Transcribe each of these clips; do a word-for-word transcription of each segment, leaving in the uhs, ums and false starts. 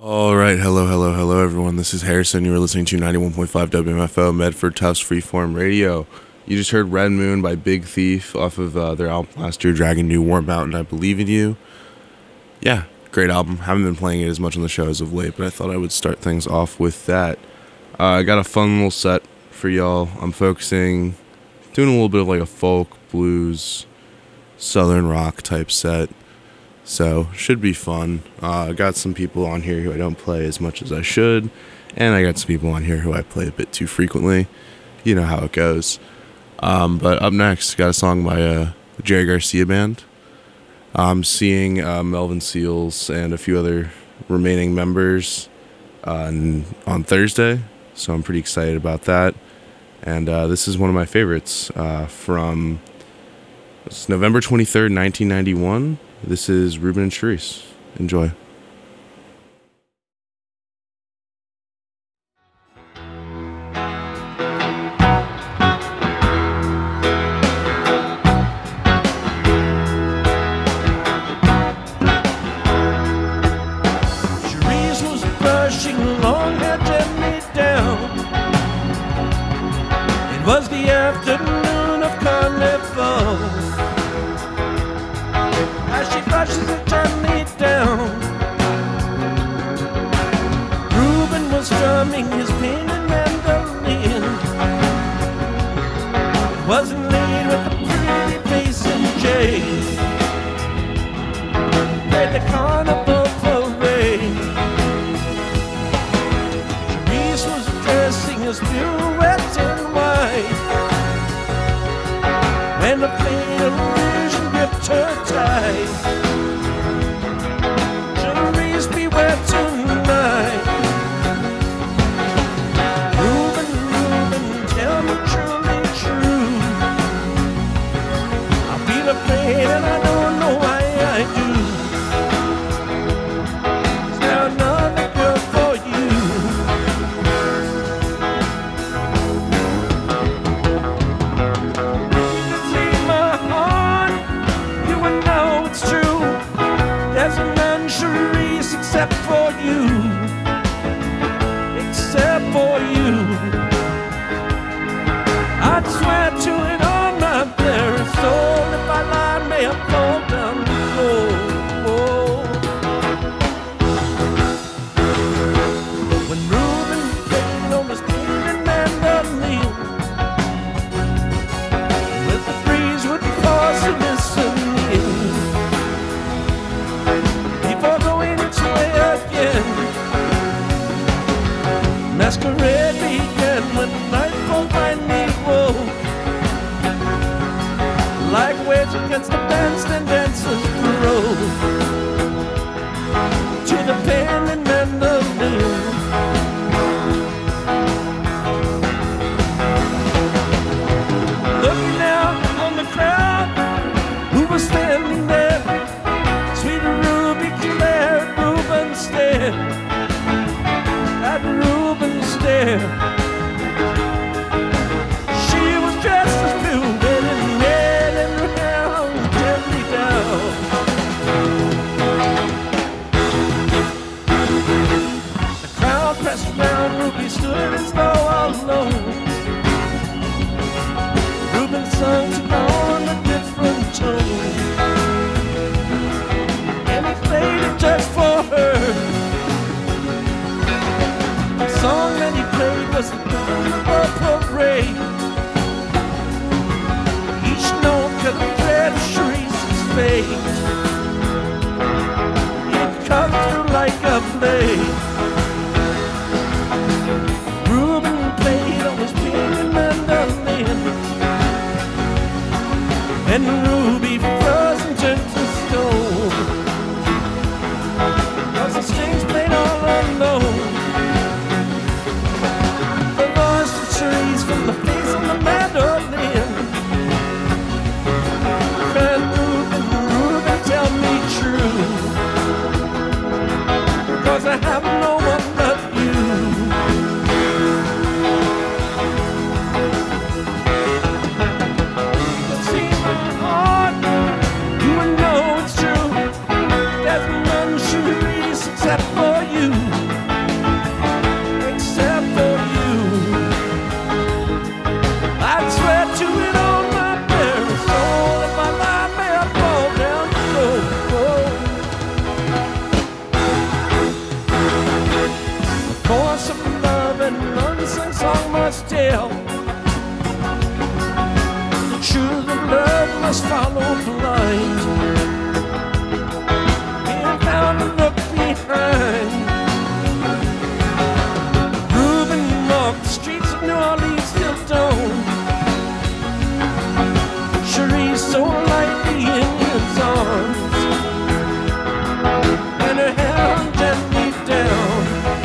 All right, hello, hello, hello, everyone. This is Harrison. You are listening to ninety-one point five W M F O Medford Tufts Freeform Radio. You just heard Red Moon by Big Thief off of uh, their album last year, Dragon New Warm Mountain, I Believe in You. Yeah, great album. Haven't been playing it as much on the show as of late, but I thought I would start things off with that. Uh, I got a fun little set for y'all. I'm focusing, doing a little bit of like a folk, blues, southern rock type set. So, should be fun. Uh, I got some people on here who I don't play as much as I should, and I got some people on here who I play a bit too frequently. You know how it goes. Um, but up next, got a song by uh, the Jerry Garcia Band. I'm seeing uh, Melvin Seals and a few other remaining members uh, on Thursday, so I'm pretty excited about that. And uh, this is one of my favorites uh, from it's November twenty-third, nineteen ninety-one. This is Ruben and Charisse. Enjoy. Charisse was brushing long hair gently down. It was the afternoon of carnival. As she brushes it gently down, Ruben was strumming his painted mandolin. It wasn't late with a pretty face and jade. Played the carnival parade. Charisse was dressing his pirouette in white, when the fatal vision gripped her tight. Charisse, beware tonight. Ruben, Ruben, tell me truly true. I feel afraid and I don't know why I do. Is there another girl for you? You can see my heart, you would know it's true. There's none, Charisse, except for you. Except for you. I'd swear to it on my very soul. If I lie, may I fall down the floor. When Ruben played on his painted mandolin, with the breeze would pause to listen in, before going its way again. Masquerade began when nightfall finally woke. Like waves against the bandstand, dancers drove to the pen and mandolin. Looking out on the crowd who was standing there, sweet Ruby Claire, Ruben stared at Ruben stared. She was dressed as blue, red and red, and her hair hung gently down. The crowd pressed around, Ruby stood as though alone. Ruben sung took on a different tone, and he played it just for her. The song that he played was the carnival parade. Each note could have read Charisse's fate. It cut through like a blade. Ruben played on his painted mandolin, and Ruby frozen turned to stone, 'cause the strings played all alone. The voice of Charisse from the face on the mandolin. And Ruben, Ruben, tell me true, 'cause I have no one but you. See my heart, you would know it's true. There's none Charisse except for you, except for you. I'd swear to it on my very soul if my life may have fall down the road. The force of love and an unsung song must tell. The truth of love must follow blind. Being found to look behind. Reuben walked the streets of New Orleans till dawn. Cherie so lightly in his arms, and her hair hung gently down.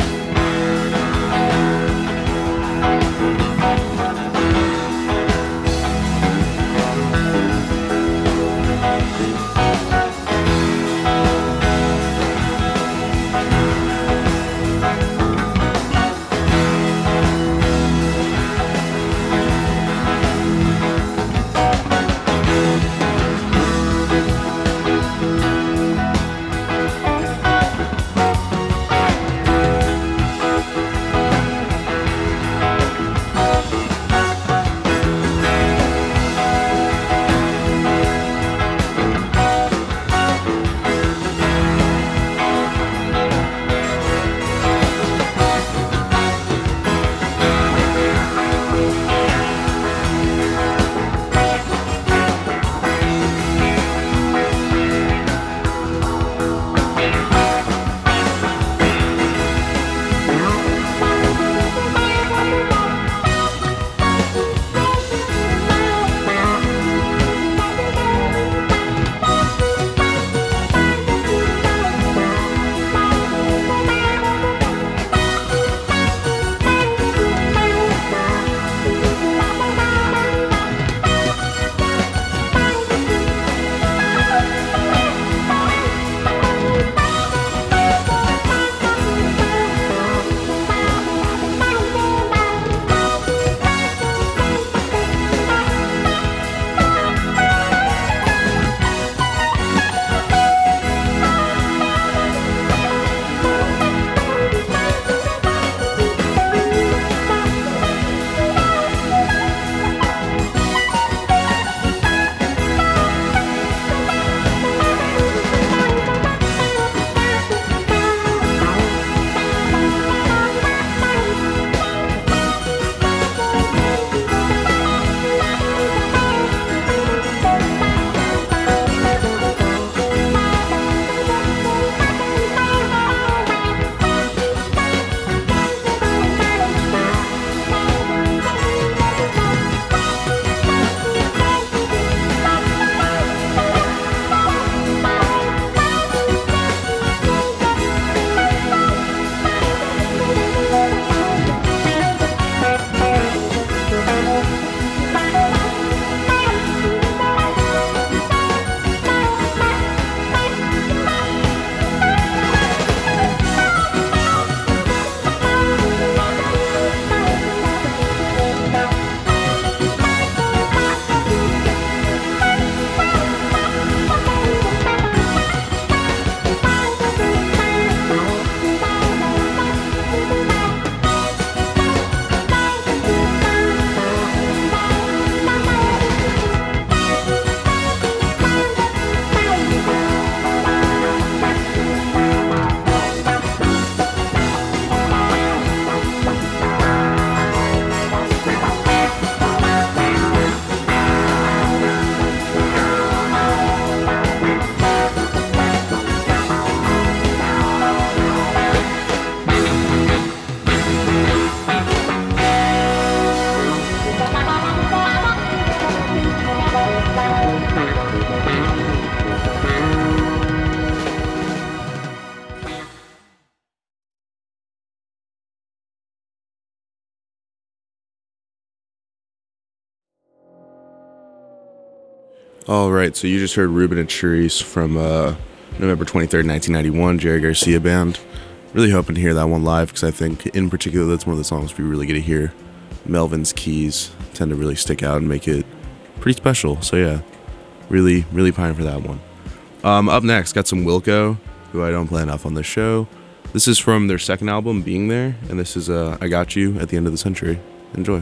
All right, so you just heard Reuben and Cherise from uh, November twenty-third, nineteen ninety-one, Jerry Garcia Band. Really hoping to hear that one live because I think, in particular, that's one of the songs we really get to hear. Melvin's keys tend to really stick out and make it pretty special. So yeah, really, really pining for that one. Um, up next, got some Wilco, who I don't play enough on this show. This is from their second album, Being There, and this is uh, I Got You at the End of the Century. Enjoy.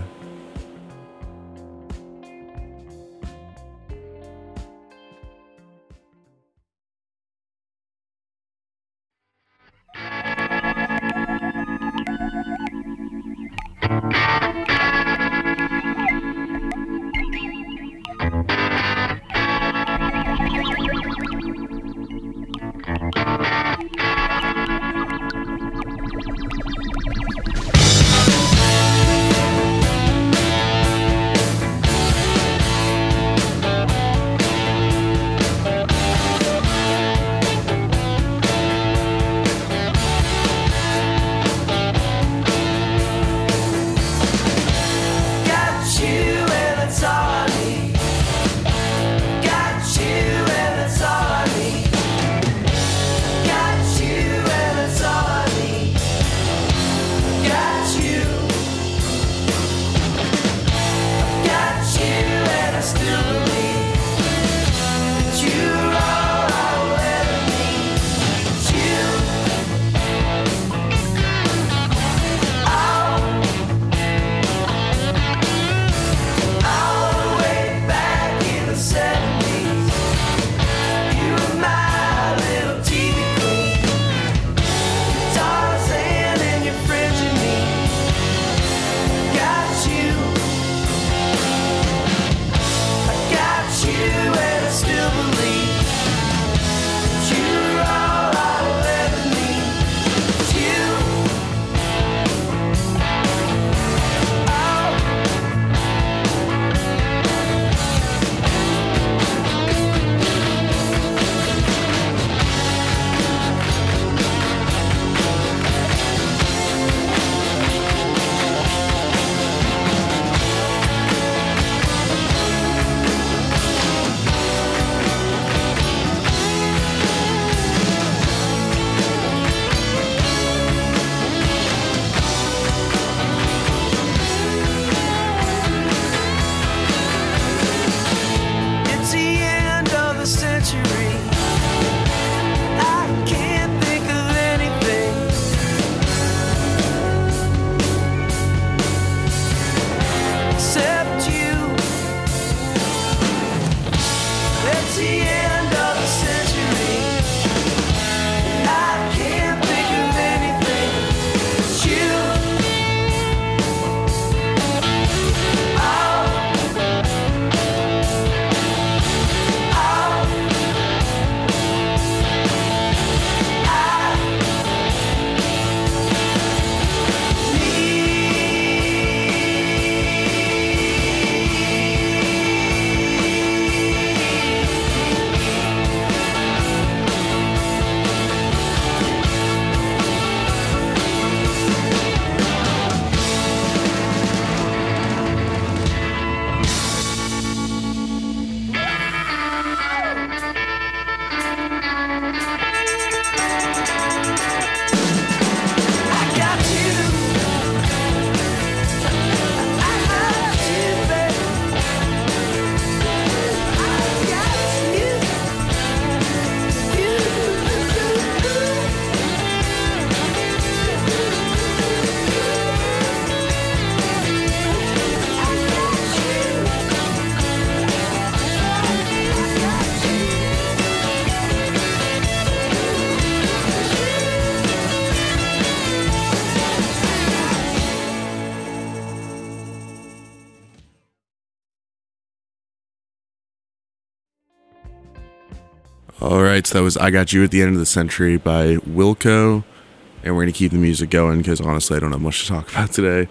All right, so that was I Got You at the End of the Century by Wilco, and we're going to keep the music going because honestly I don't have much to talk about today.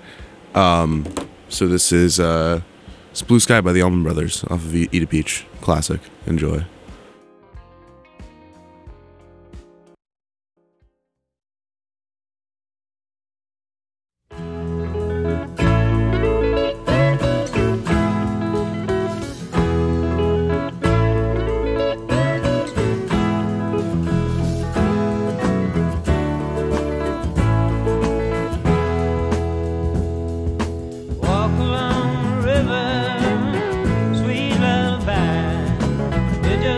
Um, so this is uh, it's Blue Sky by the Allman Brothers off of Eat a Peach. Classic. Enjoy. Walk along the river, sweet lullaby. Did you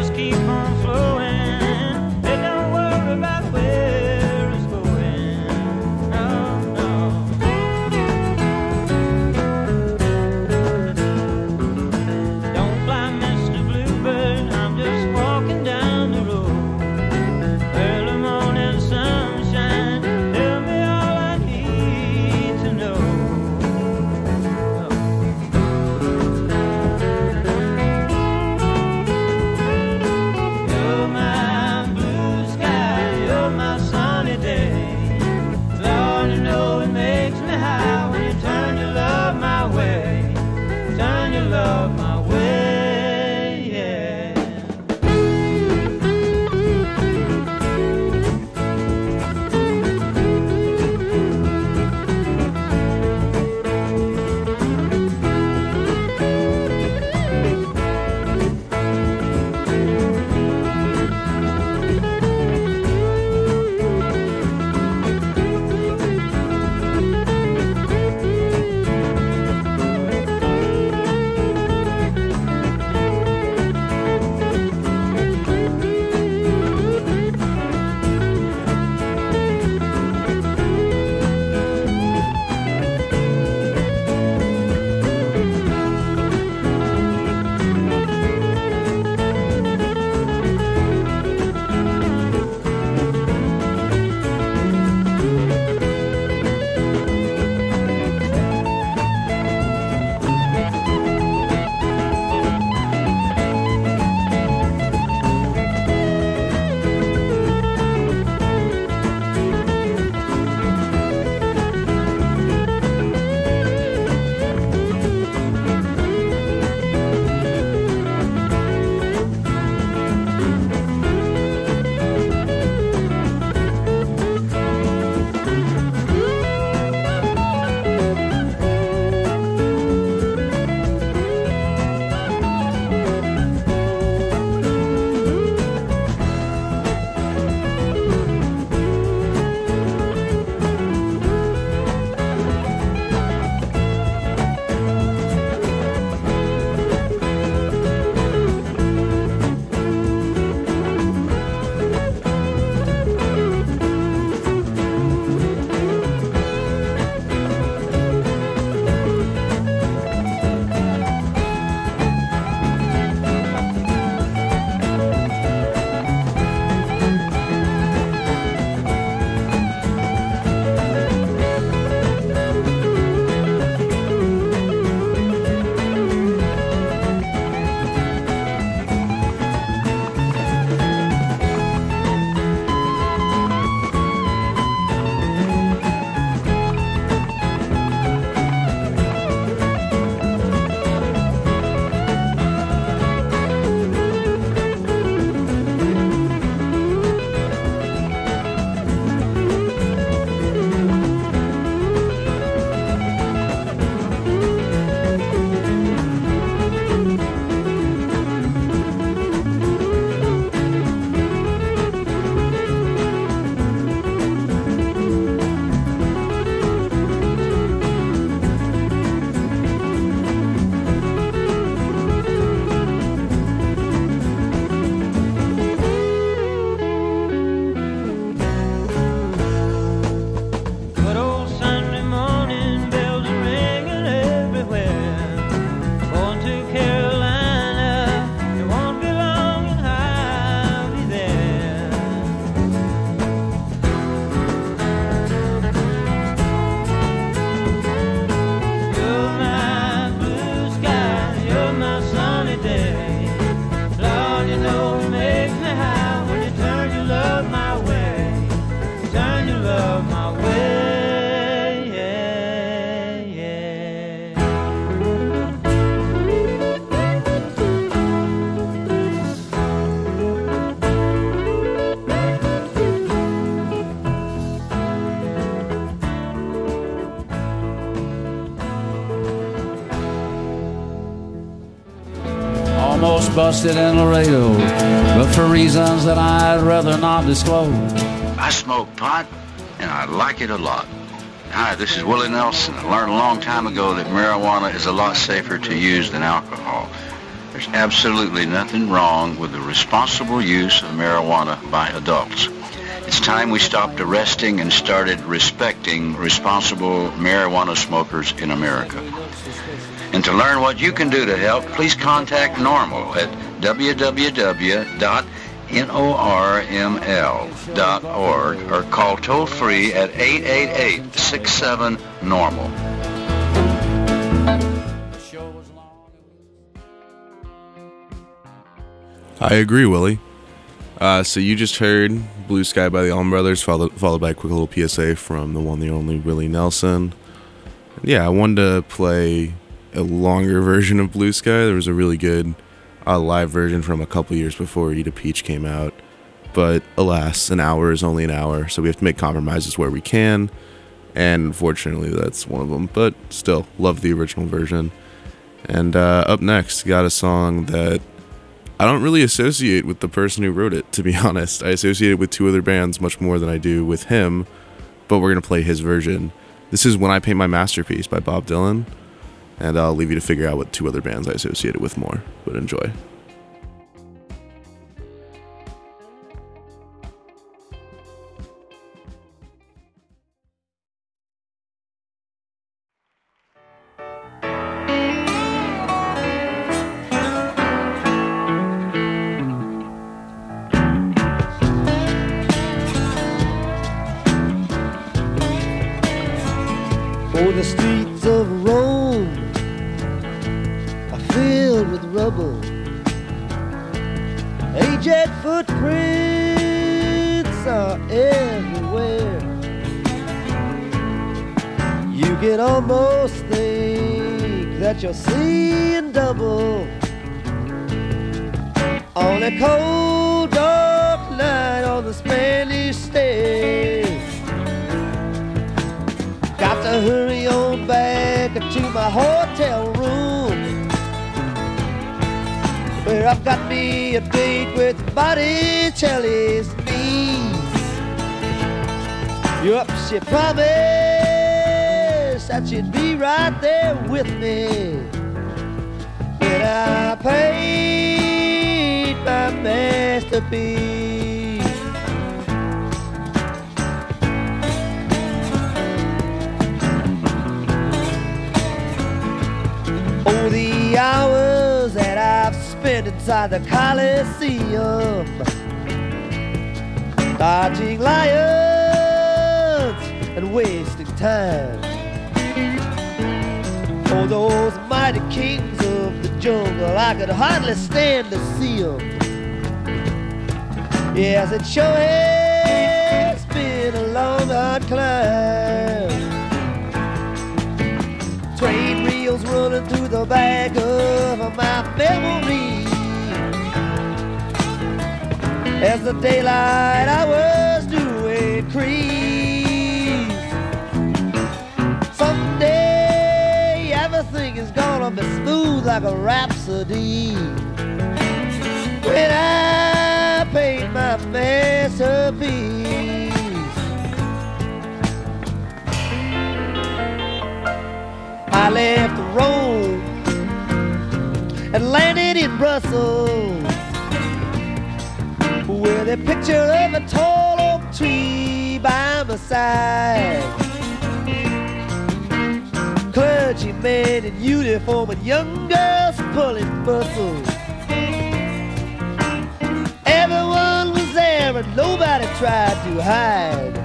almost busted in Laredo, but for reasons that I'd rather not disclose. I smoke pot, and I like it a lot. Hi, this is Willie Nelson. I learned a long time ago that marijuana is a lot safer to use than alcohol. There's absolutely nothing wrong with the responsible use of marijuana by adults. It's time we stopped arresting and started respecting responsible marijuana smokers in America. And to learn what you can do to help, please contact NORML at w w w dot norml dot org or call toll-free at eight eight eight, six seven, normal. I agree, Willie. Uh, so you just heard Blue Sky by the Allman Brothers, followed, followed by a quick little P S A from the one, the only Willie Nelson. Yeah, I wanted to play a longer version of Blue Sky. There was a really good uh, live version from a couple years before Eat a Peach came out. But alas, an hour is only an hour, so we have to make compromises where we can. And unfortunately, that's one of them. But still, love the original version. And uh, up next, got a song that I don't really associate with the person who wrote it, to be honest. I associate it with two other bands much more than I do with him, but we're going to play his version. This is When I Paint My Masterpiece by Bob Dylan, and I'll leave you to figure out what two other bands I associate it with more, but enjoy. For the streets of Rome are filled with rubble. Aged footprints are everywhere. You can almost think that you're seeing double on a cold dark night on the Spanish stage. Got to hurry on back to my hotel room, where I've got me a date with Botticelli's niece. Yup, she promised that she'd be right there with me when I paint my masterpiece. Oh, the hours that I've spent inside the Coliseum, dodging lions and wasting time. Oh, those mighty kings of the jungle, I could hardly stand to see them. Yes, it sure has been a long, hard climb. Train wheels running through the back of my memory as the daylight hours do increase. Someday everything is gonna be smooth like a rhapsody when I paint my masterpiece. I left Rome and landed in Brussels, with a picture of a tall oak tree by my side. Clergymen in uniform and young girls pulling muscles. Everyone was there and nobody tried to hide.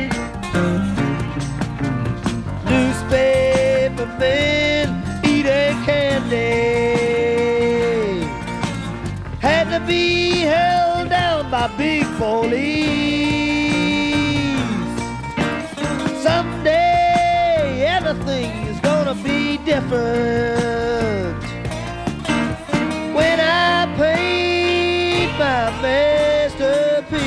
Newspaper men eating candy had to be held down by big police. Someday everything is gonna be different when I paint my masterpiece.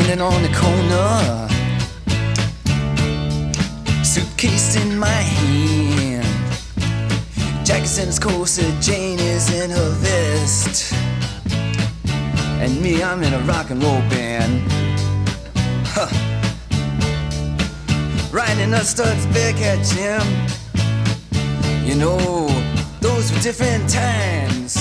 standing on the corner, suitcase in my hand. Jack's in his corset, Jane is in her vest, and me, I'm in a rock and roll band. Huh. Riding a Studs Bearcat, Jim. You know, those were different times.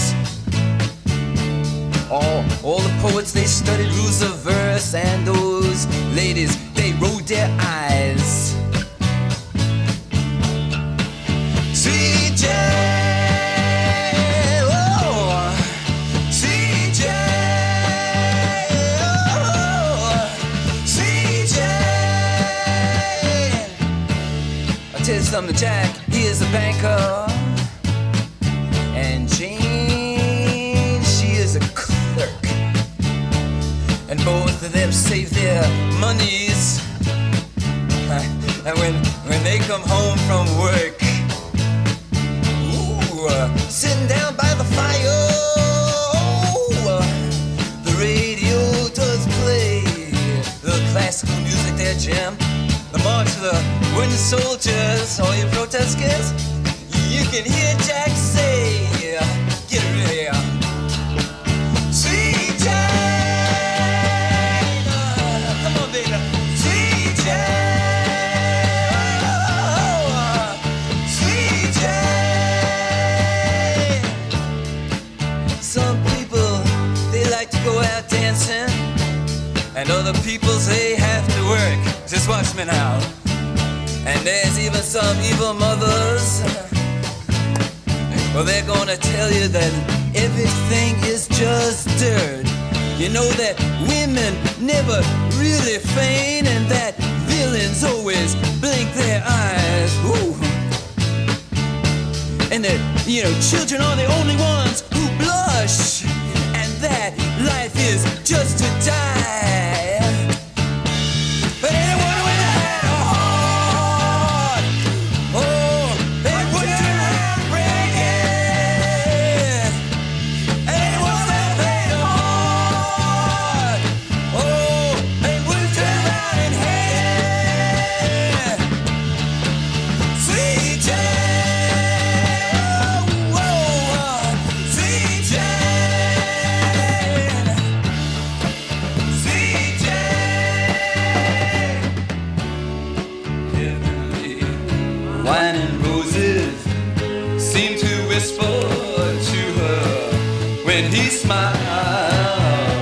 All, all the poets, they studied rules of verse, and those ladies, they rolled their eyes. C J, oh, C J, oh, C J. I'll tell you something, Jack, he is a banker, and Jane, she is a clerk, and both of them save their monies, and when, when they come home from work, Uh, sitting down by the fire, oh, the radio does play the classical music there, Jim. The march of the wooden soldiers, all you protesters, you can hear Jack say, get ready, C J, uh, come on, baby, C J. Go out dancing, and other people say have to work. Just watch me now. And there's even some evil mothers, well, they're gonna tell you that everything is just dirt. You know that women never really feign, and that villains always blink their eyes. Ooh. And that, you know, children are the only ones who blush, that life is just to die. But anyone with a heart, oh, they wouldn't turn around breaking. Anyone with a heart, oh, they wouldn't turn around and hate. C J, oh, oh, C J. Wine and roses seem to whisper to her when he smiles.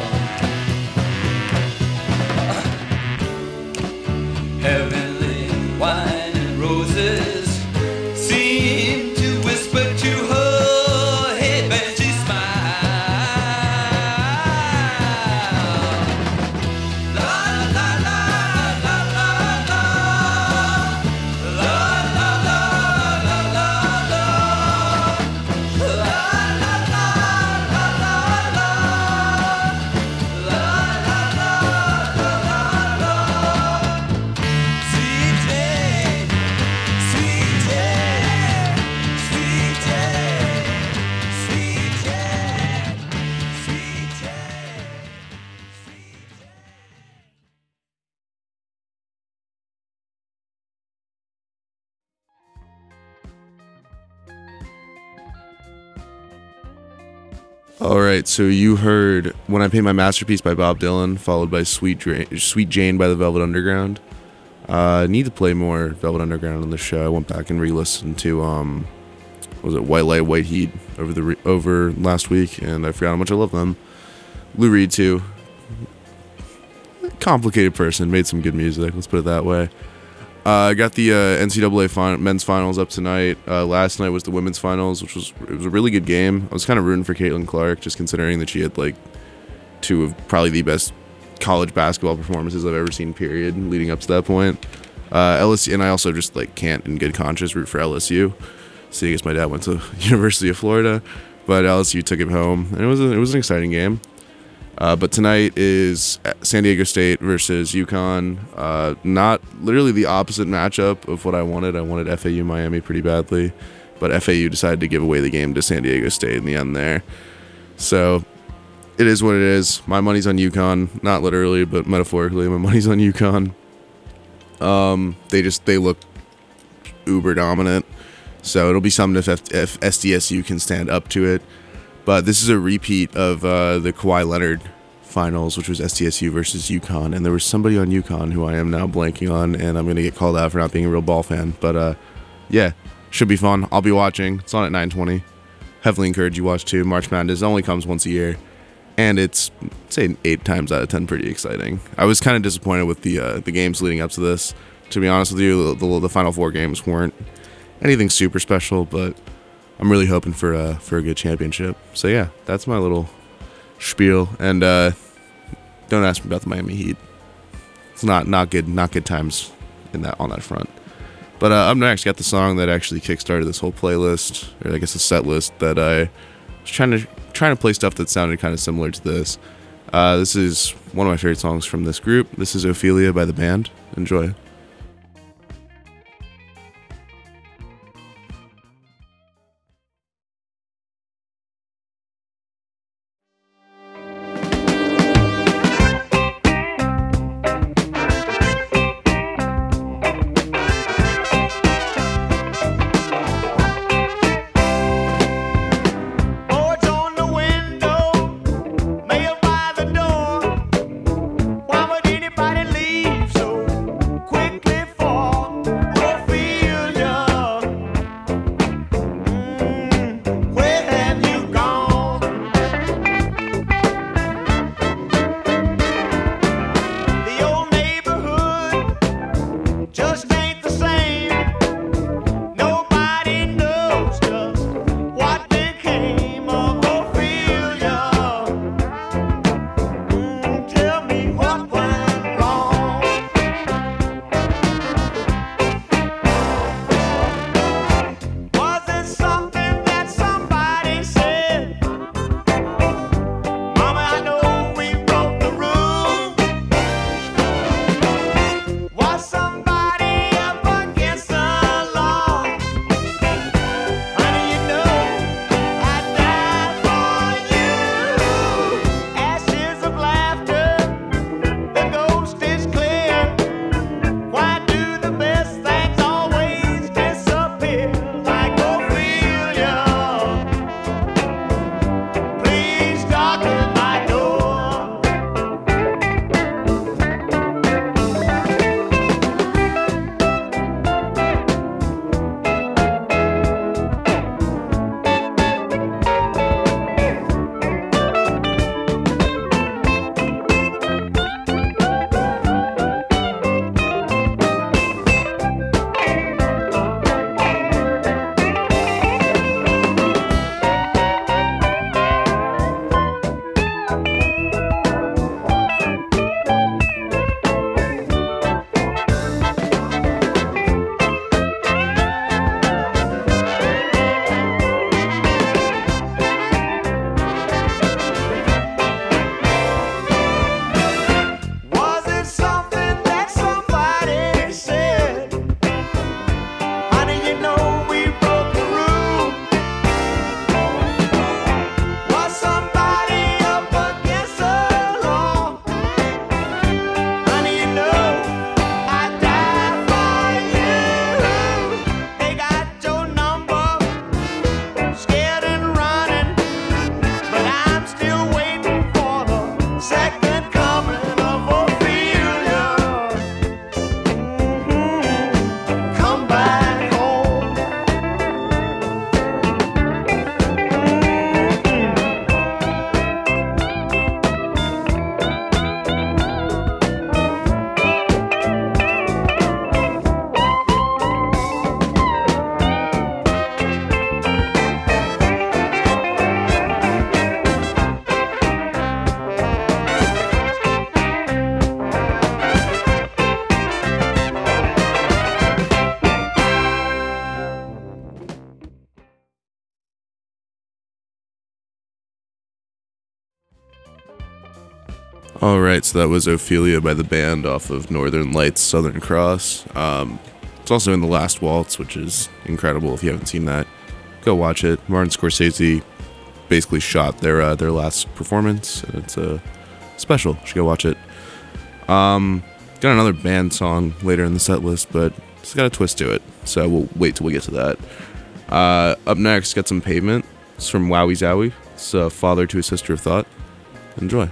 Heavenly wine and roses seem to whisper to her head when she smiles. La la la la la la. All right, so you heard When I Paint My Masterpiece by Bob Dylan, followed by Sweet, Dra- Sweet Jane by the Velvet Underground. I uh, need to play more Velvet Underground on the show. I went back and re-listened to, um, what was it, White Light, White Heat over the re- over last week, and I forgot how much I love them. Lou Reed, too. Complicated person, made some good music, let's put it that way. I uh, got the uh, N C double A fin- men's finals up tonight. Uh, last night was the women's finals, which was it was a really good game. I was kind of rooting for Caitlin Clark, just considering that she had like two of probably the best college basketball performances I've ever seen, period, leading up to that point. Uh, L S U, and I also just like can't in good conscience root for L S U. See, I guess my dad went to University of Florida, but L S U took him home, and it was a, it was an exciting game. Uh, but tonight is San Diego State versus UConn. Uh, not literally the opposite matchup of what I wanted. I wanted F A U Miami pretty badly, but F A U decided to give away the game to San Diego State in the end there. So it is what it is. My money's on UConn, not literally, but metaphorically. My money's on UConn. Um, they just they look uber dominant, so it'll be something if, F- if S D S U can stand up to it. But this is a repeat of uh, the Kawhi Leonard finals, which was S D S U versus UConn, and there was somebody on UConn who I am now blanking on, and I'm gonna get called out for not being a real ball fan. But uh, yeah, should be fun. I'll be watching. It's on at nine twenty. Heavily encourage you watch too. March Madness only comes once a year, and it's say eight times out of ten pretty exciting. I was kind of disappointed with the uh, the games leading up to this. To be honest with you, the, the, the Final Four games weren't anything super special, but I'm really hoping for a for a good championship. So yeah, that's my little spiel. And uh, don't ask me about the Miami Heat. It's not not good not good times in that on that front. But uh, up next, got the song that actually kickstarted this whole playlist, or I guess a set list that I was trying to trying to play stuff that sounded kind of similar to this. Uh, this is one of my favorite songs from this group. This is Ophelia by the band. Enjoy. Alright, so that was Ophelia by the band off of Northern Lights, Southern Cross. Um, it's also in The Last Waltz, which is incredible. If you haven't seen that, go watch it. Martin Scorsese basically shot their uh, their last performance, and it's a special. You should go watch it. Um, got another band song later in the set list, but it's got a twist to it, so we'll wait till we get to that. Uh, up next, got some Pavement. It's from Wowie Zowie. It's a father to a sister of thought. Enjoy.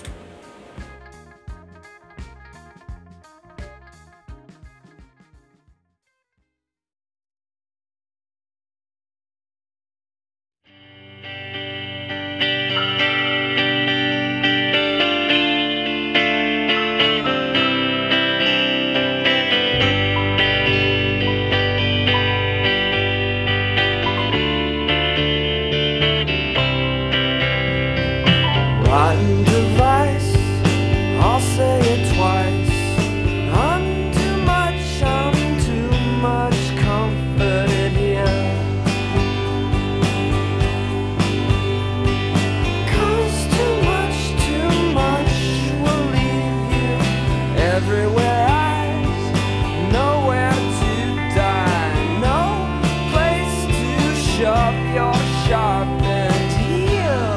Rotten device, I'll say it twice. I'm too much, I'm too much comforted here. 'Cause too much, too much will leave you everywhere eyes, nowhere to die, no place to shove your sharpened heel.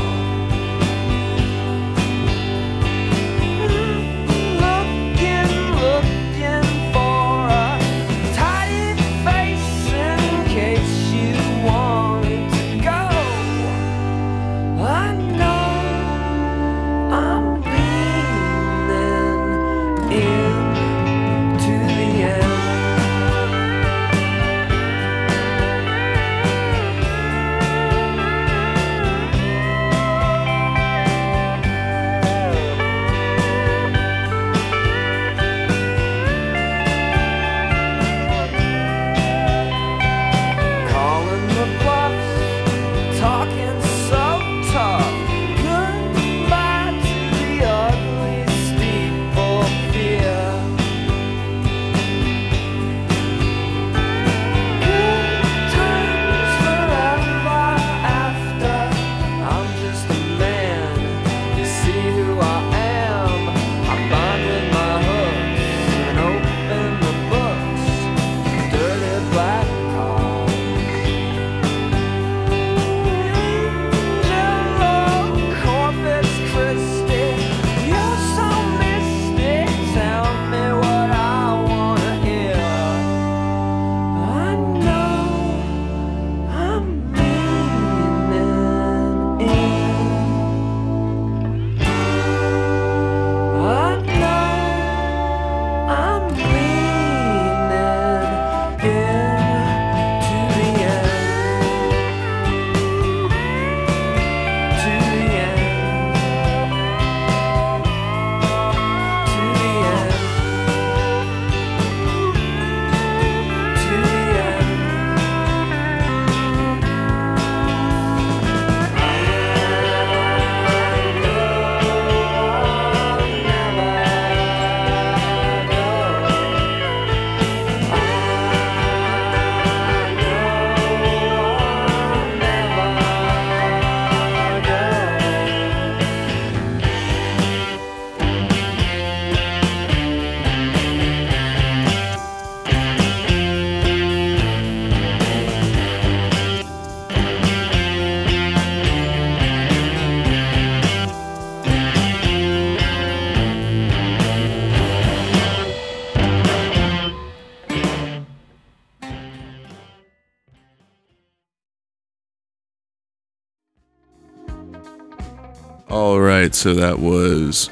All right, so that was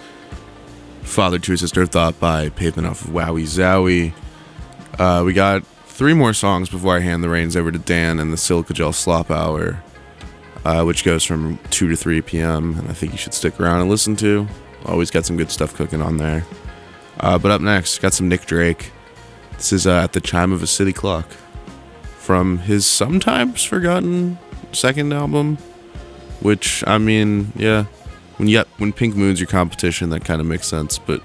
Father to a Sister of Thought by Pavement off of Wowie Zowie. Uh, we got three more songs before I hand the reins over to Dan and the Silica Gel Slop Hour, uh, which goes from two to three p.m. and I think you should stick around and listen to. Always got some good stuff cooking on there. Uh, but up next, got some Nick Drake. This is uh, At the Chime of a City Clock from his sometimes forgotten second album, which, I mean, yeah, when you got, when Pink Moon's your competition, that kind of makes sense, but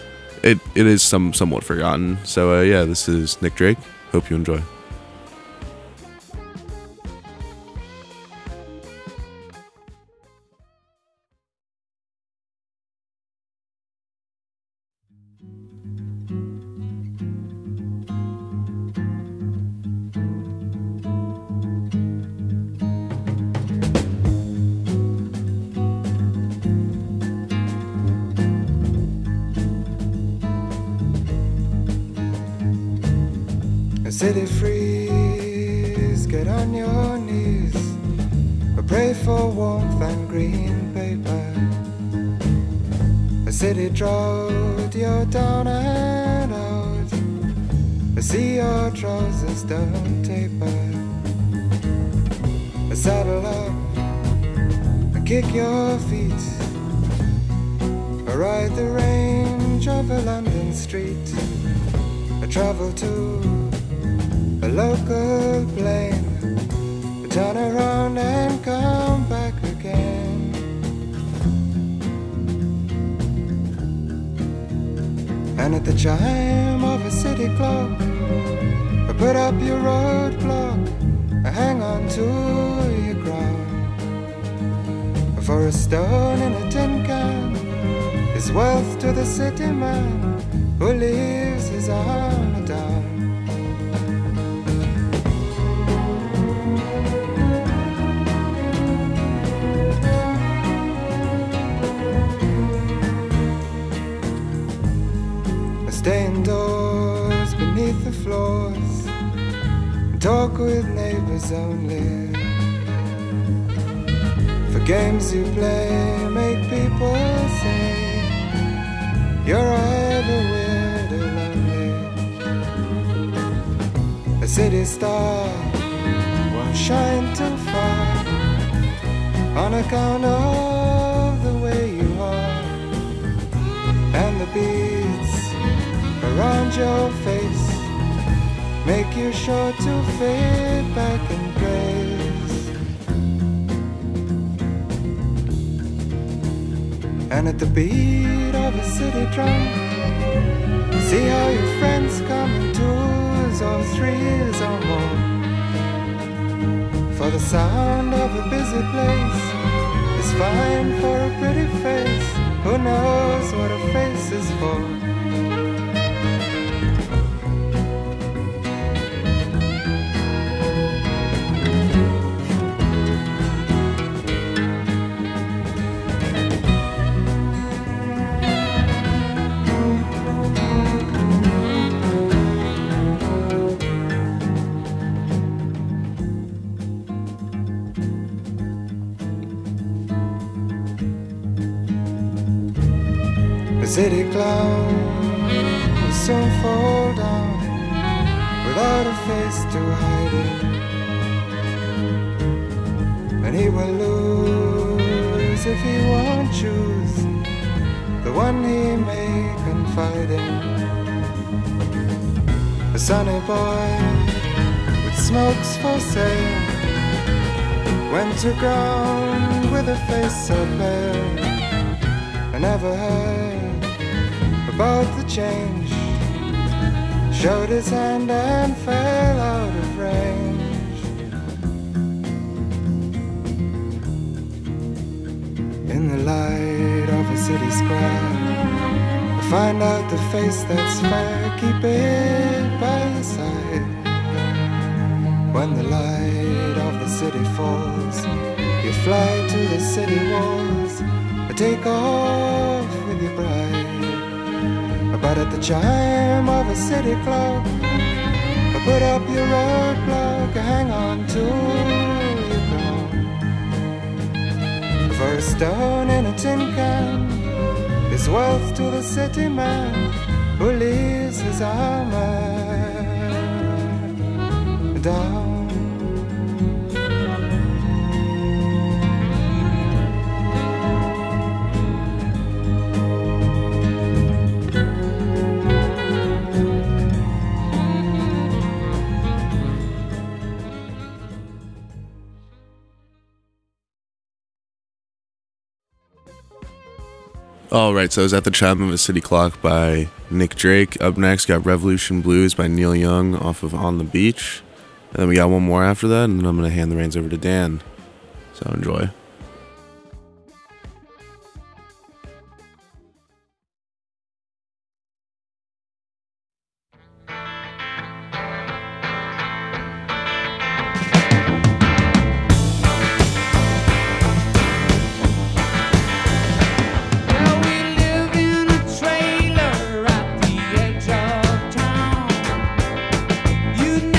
it it is some somewhat forgotten. So uh, yeah, this is Nick Drake. Hope you enjoy. City freeze, get on your knees, pray for warmth and green paper. A city drought, you're down and out. I see your trousers don't taper. I saddle up, I kick your feet, I ride the range of a London street. I travel to a local plane, I turn around and come back again. And at the chime of a city clock, I put up your roadblock, I hang on to your crown. For a stone in a tin can is wealth to the city man who leaves his armor down. I stay indoors beneath the floors and talk with neighbors only. For games you play make people say you're either weird or lonely. A city star won't shine too far on account of the way you are, and the beads around your face make you sure to fade back in grace. And at the beat of a city drum, see how your friends come in twos or threes or more. For the sound of a busy place is fine for a pretty face. Who knows what a face is for? City clown will soon fall down without a face to hide it, and he will lose if he won't choose the one he may confide in. A sunny boy with smokes for sale went to ground with a face so pale. I never heard about the change, showed his hand and fell out of range. In the light of a city square, I find out the face that's fair, keep it by your side. When the light of the city falls, you fly to the city walls, I take off with your bride. But at the chime of a city clock, I put up your roadblock, I hang on to your crown. For a stone in a tin can is wealth to the city man who leaves his armor down. Alright, so I was at the Chime of a City Clock by Nick Drake. Up next, got Revolution Blues by Neil Young off of On the Beach. And then we got one more after that, and then I'm going to hand the reins over to Dan. So enjoy. You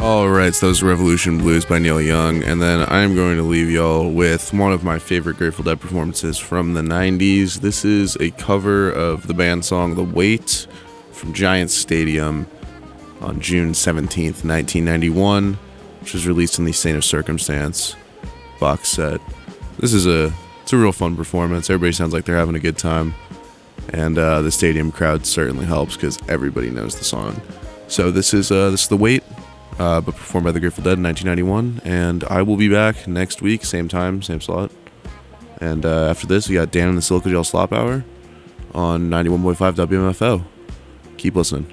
Alright, so those Revolution Blues by Neil Young, and then I'm going to leave y'all with one of my favorite Grateful Dead performances from the nineties. This is a cover of the band song The Weight from Giant Stadium on June seventeenth, nineteen ninety-one, which was released in the Saint of Circumstance box set. This is a it's a real fun performance. Everybody sounds like they're having a good time, and uh, the stadium crowd certainly helps because everybody knows the song. So this is uh, this is The Weight. Uh, but performed by the Grateful Dead in nineteen ninety-one, and I will be back next week, same time, same slot. And uh, after this, we got Dan and the Silica Gel Slop Hour on ninety-one point five W M F O. Keep listening.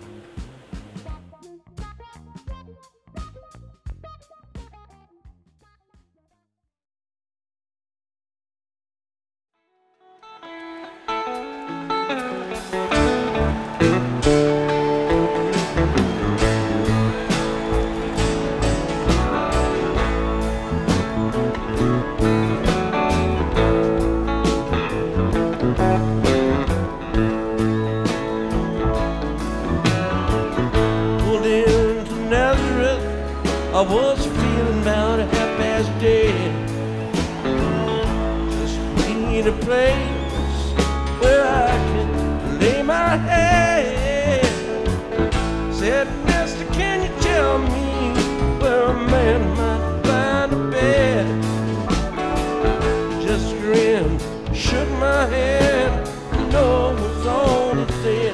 I was feeling about a half past dead. Just need a place where I can lay my head. Said, mister, can you tell me where a man might find a bed? Just grinned, shook my head, no was on his head.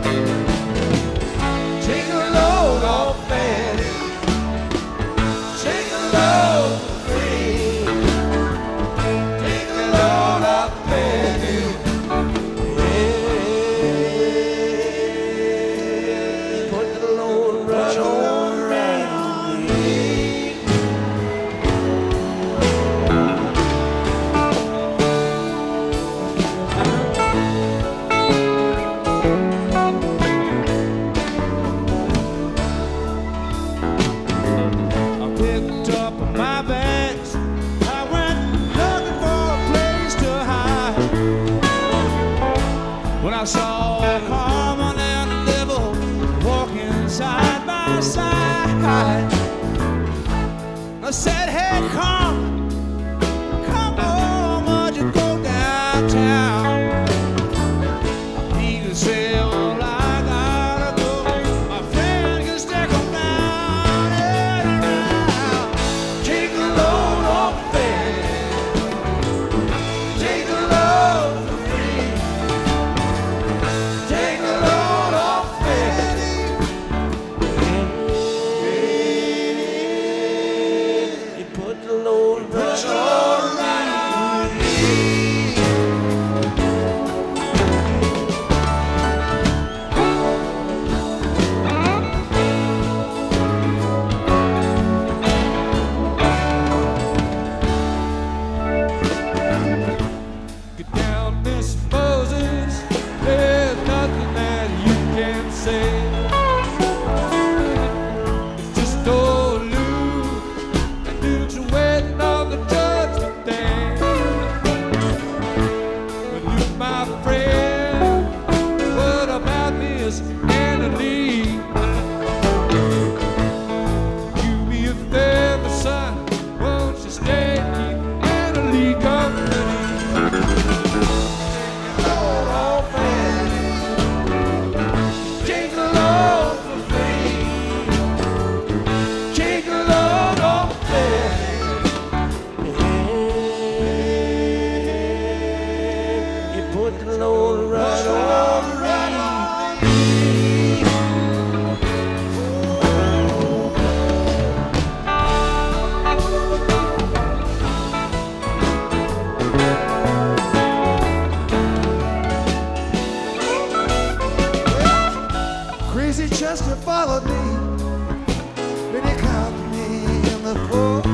Take a load off Fanny. Take a load free. Take a load off Fanny. Yeah. Put the load right on around me. I picked up my bags. I went looking for a place to hide. When I saw Carmen and Devil walking side by side, I said, hey, Carmen, come on, would you go downtown? He said, well, I gotta go. My friend can stick around and around. Take a load off Fanny. Take a load for free. Take a load off Fanny. You put the load right on me. Get down, Miss Moses. There's nothing that you can say. It's just old Lou and dudes are waiting on the judgment day. But Lou, my friend, what about Miss Annalie? You be a favor, son. Won't you stay and keep Annalie company? Load off Fanny. Take a load for free. Take a load off Fanny. You put the load right on me. Crazy Chester followed me when he caught me in the fall.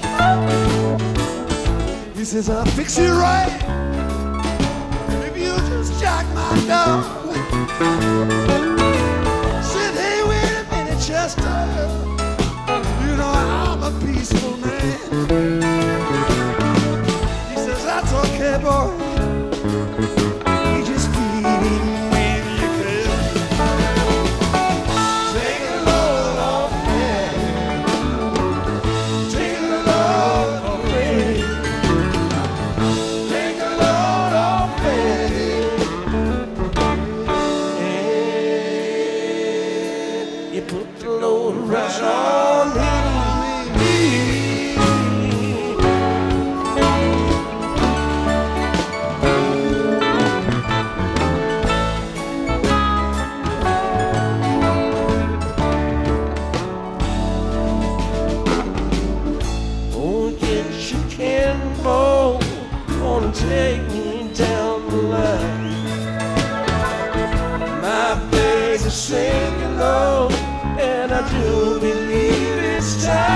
He says, I'll fix you right if you just jack my dog. Said, hey, wait a minute, Chester. You know I'm a peaceful man. He says, that's okay, boy. You just feed him when you can. Take a load off Fanny. put the load right on me. Oh, get your cannonball, gonna take me down the line. My bags are sinking low, and I do believe it's time.